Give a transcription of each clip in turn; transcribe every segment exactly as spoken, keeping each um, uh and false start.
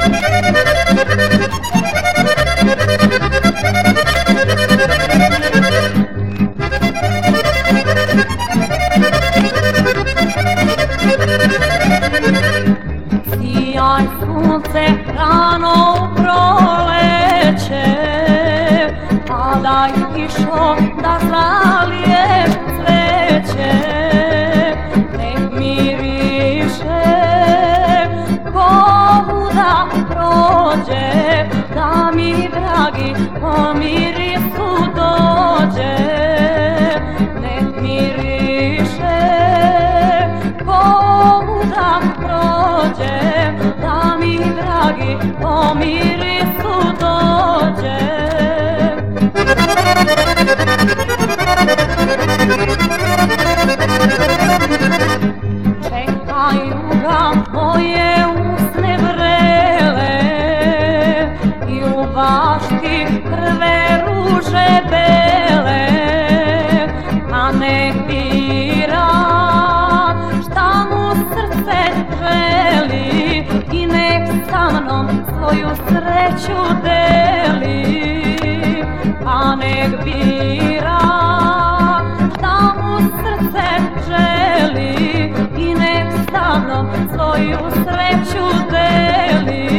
Sijaj sunce rano u proleće, padaj kišo da zalije cveće. Nek miriše ko da prođe, da mi dragi po mirisu dođe. Nek miriše ko da prođe, da mi dragi po mirisu dođe. Čekaju ga moje usne vrele i u bašti prve ruže bele, a nek bira šta mu srce želi i nek sa mnom svoju sreću deli. A nek bira šta mu srce želi i nek sa mnom svoju sreću deli.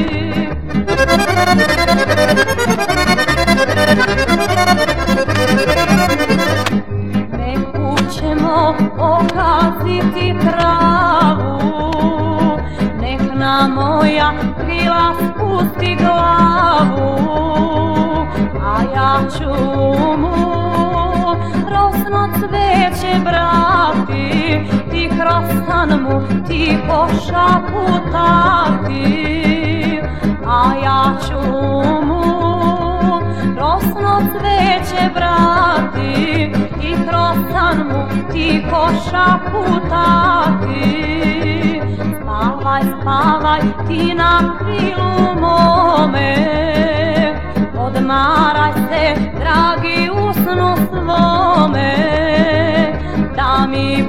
Neku ćemo okaziti travu, nek na moja krila spusti glavu, a ja ću mu rosno cveće brati i kroz san mu tiho šaputati. A ja ću mu rosno cveće brati i kroz san mu tiho šaputati. Spavaj, spavaj ti na krilu mome, odmaraj se, dragi, u snu svome, da mi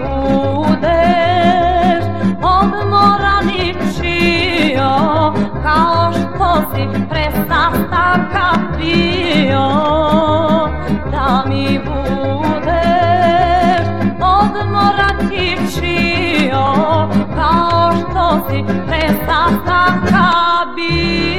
budeš odmoran i čio, kao što si pre sastanka bio. Da mi budeš odmoran i čio, kao što si pre sastanka bio.